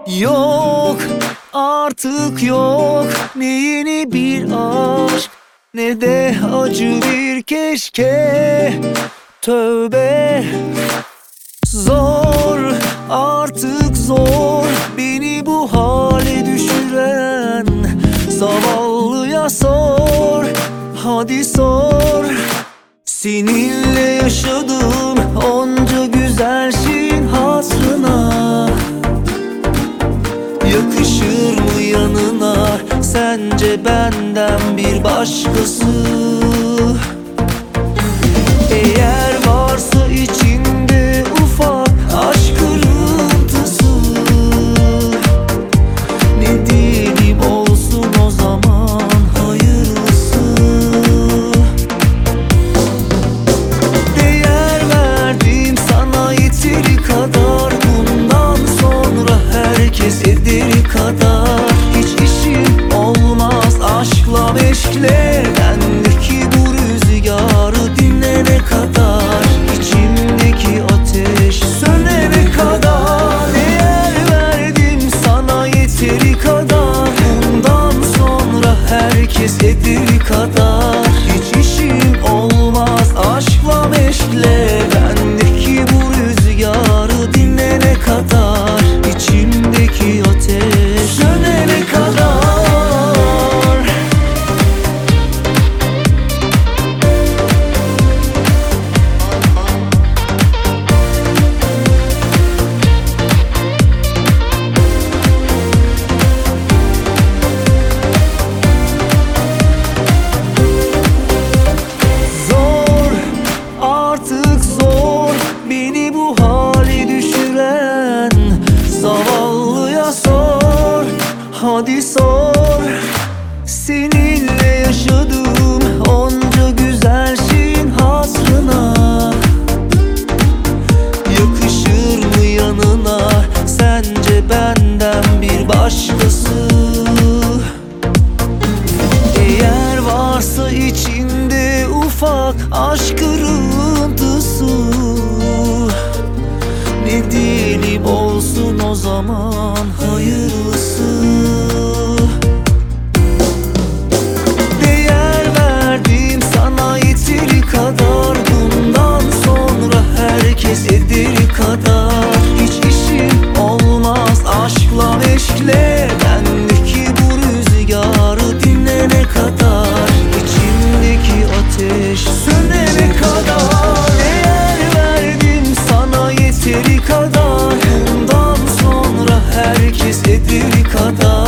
Yok, artık yok ne yeni bir aşk, ne de acı bir keşke. Tövbe. Zor, artık zor beni bu hale düşüren. Zavallıya sor, hadi sor. Seninle yaşadım onca güzel şeyin hatırına. Yakışır mı yanına sence benden bir başkası? Eğer varsa içinde ufak aşk kırıntısı, ne diyelim olsun o zaman hayırlısı. Değer verdim sana yeteri kadar, bundan sonra herkes ederi kadar. Hiç işim olmaz aşkla meşkle, bendeki bu rüzgarı dinlene kadar, içimdeki ateş sönene kadar. Değer verdim sana yeteri kadar, bundan sonra herkes ederi kadar. Hiç işim olmaz aşkla meşkle, bendeki bu rüzgarı dinlene kadar, içimdeki ateş sönene kadar. Zor, artık zor beni bu hale düşüren. Zavallıya sor, hadi sor. Seninle yaşadım onca güzel şeyin hatırına. Yakışır mı yanına sence benden bir başkası? Eğer varsa içinde ufak aşk kırıntısı, ne diyelim olsun o zaman hayırlısı. Değer verdim sana yeteri kadar, bundan sonra herkes ederi kadar. Hiç işim olmaz aşkla meşkle, bendeki bu rüzgarı dinlene kadar, içimdeki ateş sönene kadar. Değer verdim sana yeteri kadar, bundan sonra herkes ederi kadar.